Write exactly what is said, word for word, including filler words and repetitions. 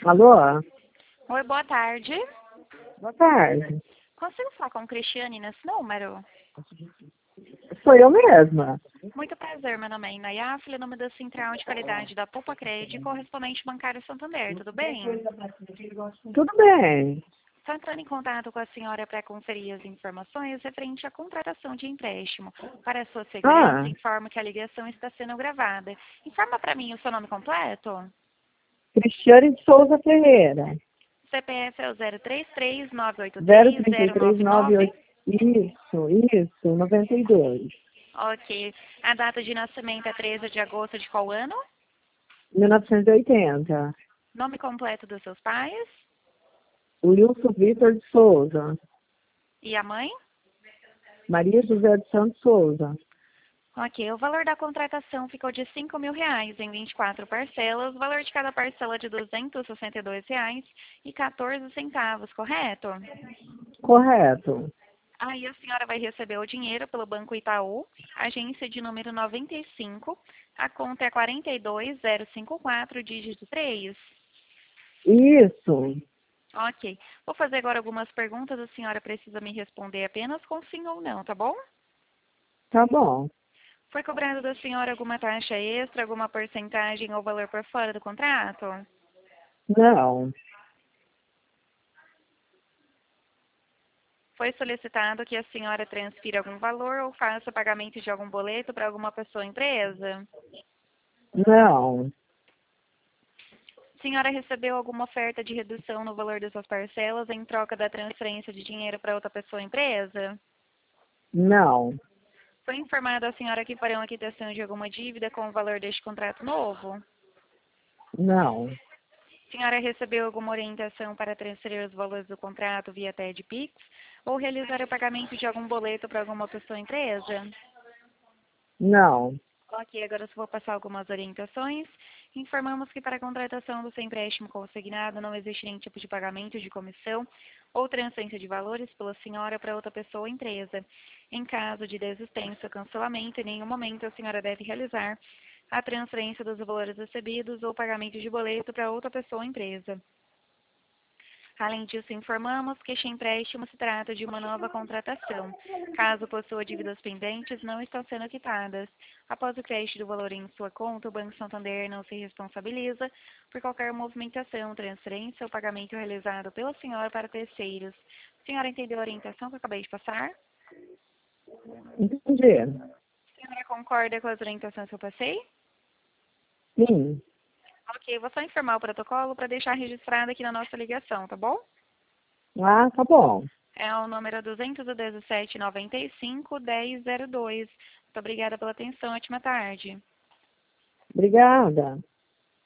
Alô? Oi, boa tarde. Boa tarde. Consigo falar com Cristiane nesse número? Sou eu mesma. Muito prazer, meu nome é Inaya, filha nome da Central de Qualidade da Poupa Crédito, correspondente bancário Santander, tudo bem? Tudo bem. Estou entrando em contato com a senhora para conferir as informações referente à contratação de empréstimo. Para a sua segurança, Ah, informo que a ligação está sendo gravada. Informa para mim o seu nome completo? Cristiane de Souza Ferreira. C P F é o zero três três nove oito zero três trinta e zero três nove nove nove. oito. Isso, isso, noventa e dois. Ok. A data de nascimento é treze de agosto de qual ano? mil novecentos e oitenta. Nome completo dos seus pais? Wilson Vitor de Souza. E a mãe? Maria José de Santos Souza. Ok, o valor da contratação ficou de cinco mil reais em vinte e quatro parcelas, o valor de cada parcela de duzentos e sessenta e dois reais e quatorze centavos, correto? Correto. Aí a senhora vai receber o dinheiro pelo Banco Itaú, agência de número noventa e cinco, a conta é quarenta e dois zero cinquenta e quatro, dígito três. Isso. Ok, vou fazer agora algumas perguntas, a senhora precisa me responder apenas com sim ou não, tá bom? Tá bom. Foi cobrado da senhora alguma taxa extra, alguma porcentagem ou valor por fora do contrato? Não. Foi solicitado que a senhora transfira algum valor ou faça pagamento de algum boleto para alguma pessoa ou empresa? Não. A senhora recebeu alguma oferta de redução no valor das suas parcelas em troca da transferência de dinheiro para outra pessoa ou empresa? Não. Foi informado a senhora que farão a quitação de alguma dívida com o valor deste contrato novo? Não. A senhora recebeu alguma orientação para transferir os valores do contrato via T E D Pix ou realizar o pagamento de algum boleto para alguma pessoa ou empresa? Não. Ok, agora eu só vou passar algumas orientações. Informamos que para a contratação do seu empréstimo consignado não existe nenhum tipo de pagamento de comissão ou transferência de valores pela senhora para outra pessoa ou empresa. Em caso de desistência ou cancelamento, em nenhum momento a senhora deve realizar a transferência dos valores recebidos ou pagamento de boleto para outra pessoa ou empresa. Além disso, informamos que este empréstimo se trata de uma nova contratação. Caso possua dívidas pendentes, não estão sendo quitadas. Após o crédito do valor em sua conta, o Banco Santander não se responsabiliza por qualquer movimentação, transferência ou pagamento realizado pela senhora para terceiros. A senhora entendeu a orientação que eu acabei de passar? Entendi. A senhora concorda com as orientações que eu passei? Sim. Ok, vou só informar o protocolo para deixar registrado aqui na nossa ligação, tá bom? Ah, tá bom. É o número duzentos e dezessete, noventa e cinco, dez zero dois. Muito obrigada pela atenção. Ótima tarde. Obrigada.